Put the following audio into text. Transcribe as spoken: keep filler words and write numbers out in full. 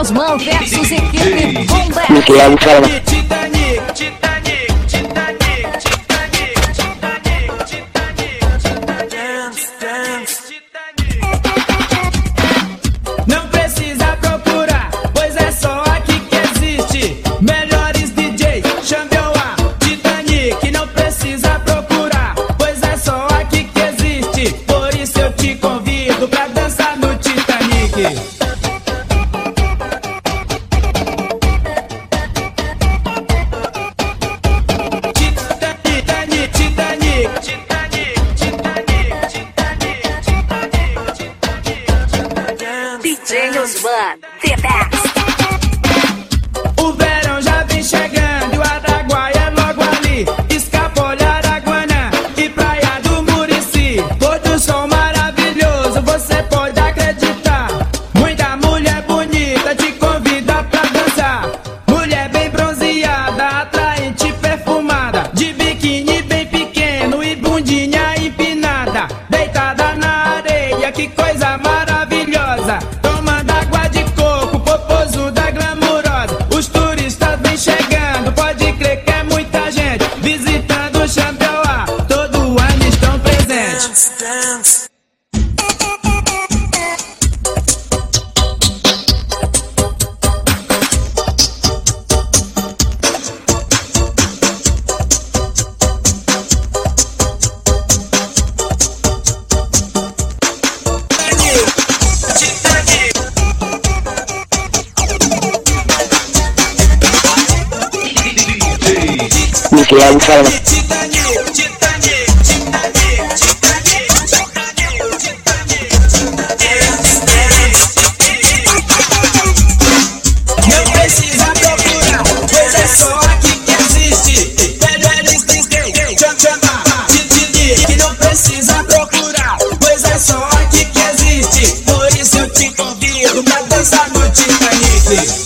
Osman versus equipe Bomba. Miquel, fala. Titanic, Titanic, Titanic, Titanic, Titanic, Titanic, dance, dance, Titanic. Não precisa procurar, pois é só aqui que existe. Melhores D Js, chame eu a Titanic. Não precisa procurar, pois é só aqui que existe. Por isso eu te convido pra dançar no Titanic. D J Osman, the best. O verão já vem chegando e o Araguaia é logo ali. Escapole, Araguana e Praia do Murici. Pôr do sol maravilhoso, você pode acreditar. Muita mulher bonita te convida pra dançar. Mulher bem bronzeada, atraente, perfumada, de biquíni bem pequeno e bundinha empinada. Deitada na areia, que coisa maravilhosa. Tomando água de coco, popozuda glamurosa. Os turistas vêm chegando, pode crer que é muita gente visitando o Xambioá, todo ano estão presentes. Dance, dance. Miquel, fala. Titanic, Titanic, Titanic, Titanic, Titanic, Titanic. Não precisa procurar, pois é só aqui que existe. Melhores D Js, chama Titanic. Não precisa procurar, pois é só aqui que existe. Por isso eu te convido pra dançar no Titanic.